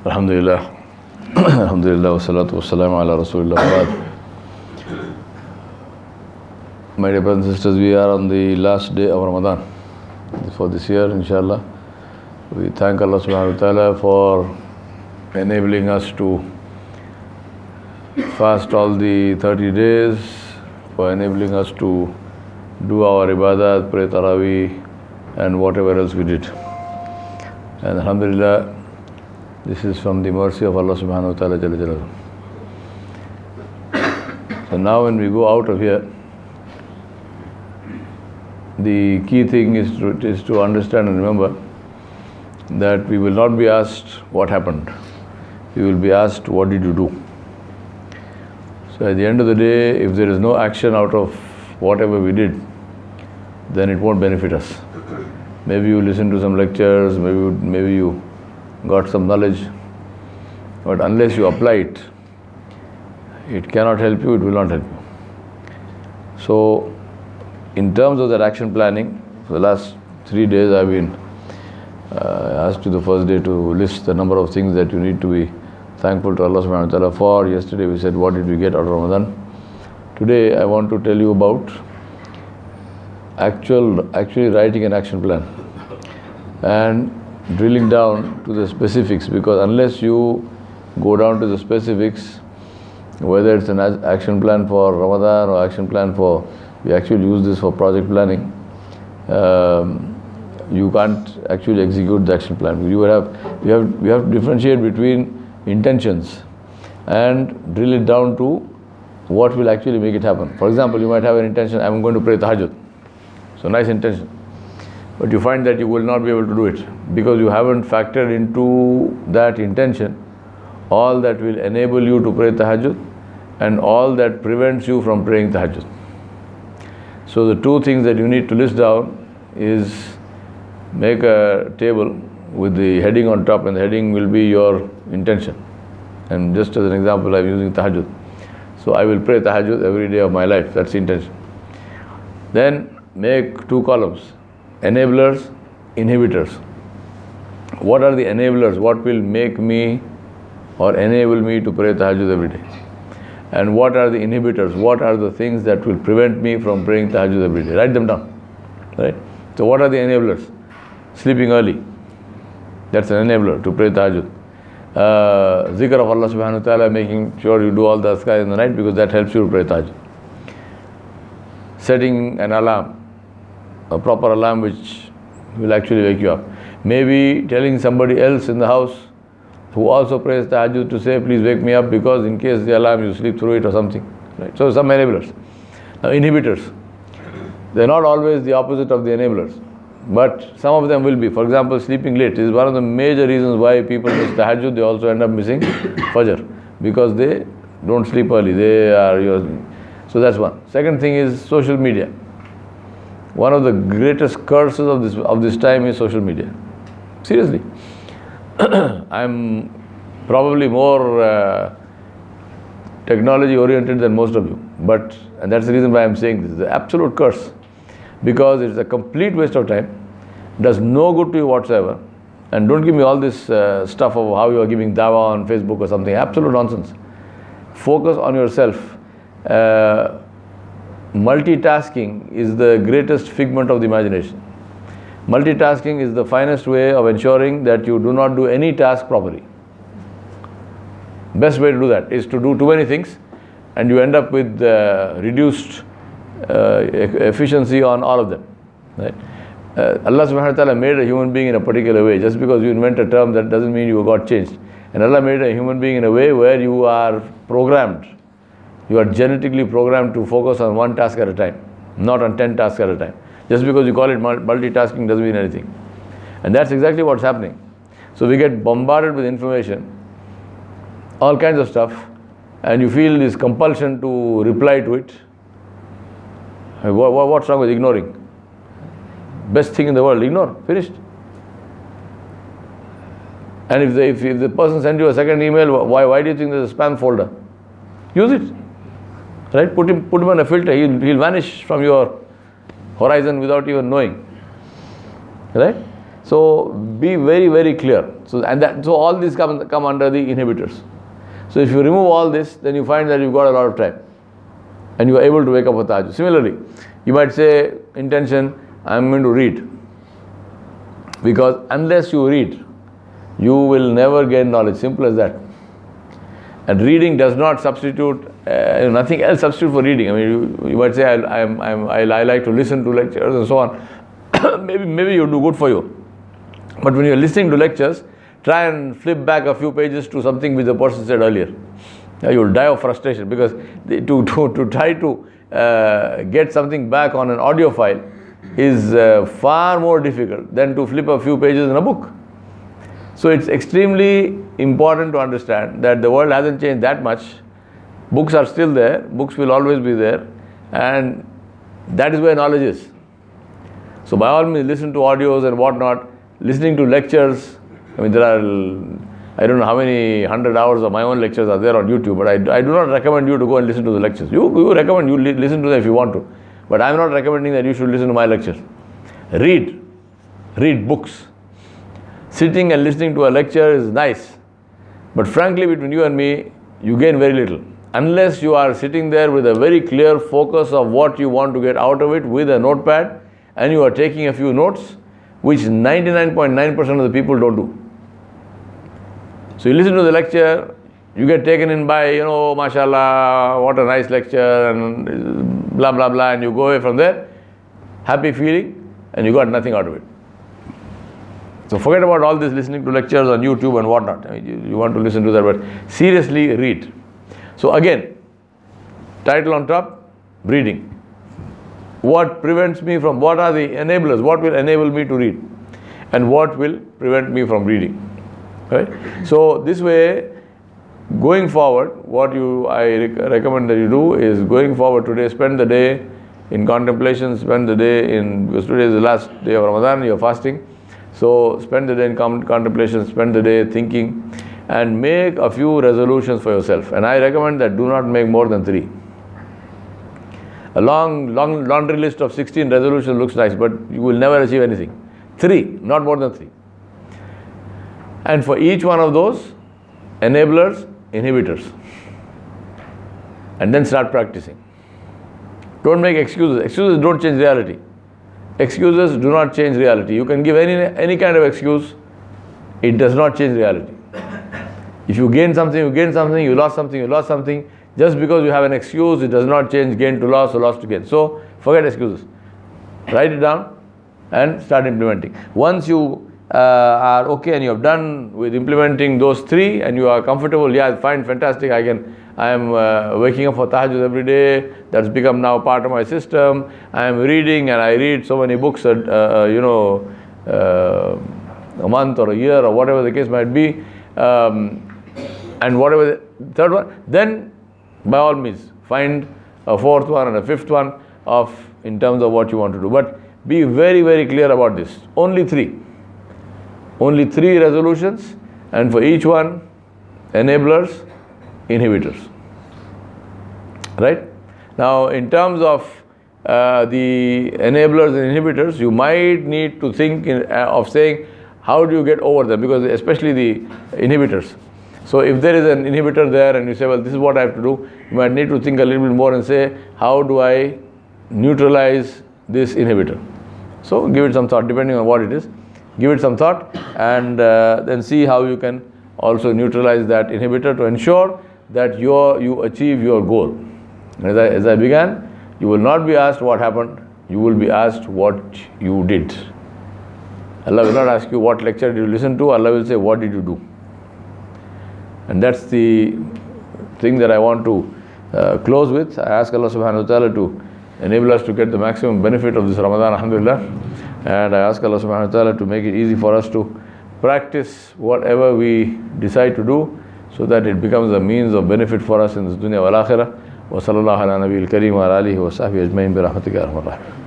Alhamdulillah. Alhamdulillah wa salatu wa salamu ala Rasulullah. My dear brothers and sisters, we are on the last day of Ramadan for this year, inshallah. We thank Allah subhanahu wa ta'ala for enabling us to fast all the 30 days, for enabling us to do our ibadat, pray tarawih and whatever else we did. And alhamdulillah, this is from the mercy of Allah subhanahu wa ta'ala Jalla Jalaluhu. So now when we go out of here, the key thing is to understand and remember that we will not be asked what happened. We will be asked, what did you do? So at the end of the day, if there is no action out of whatever we did, then it won't benefit us. Maybe you listen to some lectures, maybe you got some knowledge, but unless you apply it, it cannot help you, it will not help you. So in terms of that action planning, for the last 3 days I've been asked you the first day to list the number of things that you need to be thankful to Allah subhanahu wa ta'ala for. Yesterday we said, what did we get out of Ramadan? Today I want to tell you about actually writing an action plan and drilling down to the specifics, because unless you go down to the specifics, whether it's an action plan for Ramadan or action plan for, we actually use this for project planning, you can't actually execute the action plan. We have to differentiate between intentions and drill it down to what will actually make it happen. For example, you might have an intention, I'm going to pray tahajjud. So nice intention. But you find that you will not be able to do it because you haven't factored into that intention all that will enable you to pray tahajjud and all that prevents you from praying tahajjud. So the two things that you need to list down is make a table with the heading on top, and the heading will be your intention. And just as an example, I'm using tahajjud. So I will pray tahajjud every day of my life. That's the intention. Then make 2 columns. Enablers, inhibitors. What are the enablers? What will make me or enable me to pray tahajjud every day? And what are the inhibitors? What are the things that will prevent me from praying tahajjud every day? Write them down. Right? So what are the enablers? Sleeping early. That's an enabler to pray tahajjud. Zikr of Allah subhanahu wa ta'ala, making sure you do all the azkar in the night, because that helps you to pray tahajjud. Setting an alarm, a proper alarm which will actually wake you up. Maybe telling somebody else in the house who also prays tahajjud to say, please wake me up, because in case the alarm you sleep through it or something. Right? So some enablers. Now inhibitors, they're not always the opposite of the enablers, but some of them will be. For example, sleeping late is one of the major reasons why people miss tahajjud. They also end up missing fajr because they don't sleep early. So that's one. Second thing is social media. One of the greatest curses of this time is social media. Seriously. I'm probably more technology oriented than most of you, and that's the reason why I'm saying this. It's an absolute curse, because it's a complete waste of time, does no good to you whatsoever. And don't give me all this stuff of how you are giving dawah on Facebook or something. Absolute nonsense. Focus on yourself. Multitasking is the greatest figment of the imagination. Multitasking is the finest way of ensuring that you do not do any task properly. Best way to do that is to do too many things, and you end up with reduced efficiency on all of them. Right? Allah subhanahu wa ta'ala made a human being in a particular way. Just because you invent a term, that doesn't mean you got changed. And Allah made a human being in a way where you are programmed. You are genetically programmed to focus on one task at a time, not on 10 tasks at a time. Just because you call it multitasking doesn't mean anything. And that's exactly what's happening. So we get bombarded with information, all kinds of stuff, and you feel this compulsion to reply to it. What's wrong with ignoring? Best thing in the world, ignore, finished. And if the person sends you a second email, why do you think there's a spam folder? Use it. Right? Put him on a filter, he'll vanish from your horizon without even knowing. Right? So be very, very clear. So all these come under the inhibitors. So if you remove all this, then you find that you've got a lot of time and you are able to wake up for tahajjud. Similarly, you might say, intention, I'm going to read. Because unless you read, you will never gain knowledge. Simple as that. And reading does not substitute, nothing else substitute for reading. I mean, you might say, I like to listen to lectures and so on. maybe you do good for you. But when you're listening to lectures, try and flip back a few pages to something which the person said earlier. You'll die of frustration, because to try to get something back on an audio file is far more difficult than to flip a few pages in a book. So it's extremely important to understand that the world hasn't changed that much. Books are still there, books will always be there, and that is where knowledge is. So by all means, listen to audios and whatnot. Listening to lectures, I mean, there are, I don't know how many 100 hours of my own lectures are there on YouTube, but I do not recommend you to go and listen to the lectures. You recommend you listen to them if you want to, but I'm not recommending that you should listen to my lectures. Read books. Sitting and listening to a lecture is nice, but frankly, between you and me, you gain very little. Unless you are sitting there with a very clear focus of what you want to get out of it with a notepad, and you are taking a few notes, which 99.9% of the people don't do. So you listen to the lecture, you get taken in by, mashallah, what a nice lecture, and blah, blah, blah, and you go away from there, happy feeling, and you got nothing out of it. So forget about all this listening to lectures on YouTube and whatnot. I mean, you want to listen to that, but seriously read. So again, title on top, reading. What prevents me from, what are the enablers? What will enable me to read? And what will prevent me from reading? Right? So this way, going forward, what I recommend that you do is, going forward today, spend the day in contemplation, spend the day because today is the last day of Ramadan, you're fasting. So spend the day in contemplation, spend the day thinking, and make a few resolutions for yourself. And I recommend that do not make more than 3. A long laundry list of 16 resolutions looks nice, but you will never achieve anything. 3, not more than 3. And for each one of those, enablers, inhibitors. And then start practicing. Don't make excuses. Excuses don't change reality. Excuses do not change reality. You can give any kind of excuse, it does not change reality. If you gain something, you gain something, you lost something, you lost something. Just because you have an excuse, it does not change gain to loss or loss to gain. So forget excuses. Write it down and start implementing. Once you are okay and you have done with implementing those 3 and you are comfortable, yeah, fine, fantastic, I am waking up for tahajjud every day, that's become now part of my system. I am reading, and I read so many books a month or a year or whatever the case might be, and whatever the third one, then by all means find a 4th one and a 5th one in terms of what you want to do. But be very, very clear about this. Only 3 resolutions, and for each one, enablers, inhibitors. Right? Now, in terms of the enablers and inhibitors, you might need to think of saying, how do you get over them? Because especially the inhibitors. So if there is an inhibitor there and you say, well, this is what I have to do, you might need to think a little bit more and say, how do I neutralize this inhibitor? So give it some thought, depending on what it is. Give it some thought, and then see how you can also neutralize that inhibitor to ensure that you achieve your goal. As I began, you will not be asked what happened, you will be asked what you did. Allah will not ask you what lecture did you listen to, Allah will say, what did you do? And that's the thing that I want to close with. I ask Allah subhanahu wa ta'ala to enable us to get the maximum benefit of this Ramadan, alhamdulillah. And I ask Allah subhanahu wa ta'ala to make it easy for us to practice whatever we decide to do, so that it becomes a means of benefit for us in this dunya wal akhirah. Wa sallallahu ala nabiyil kareem wa ala alihi wa sahbihi ajma'in bi rahmatika ya arhamar rahimin.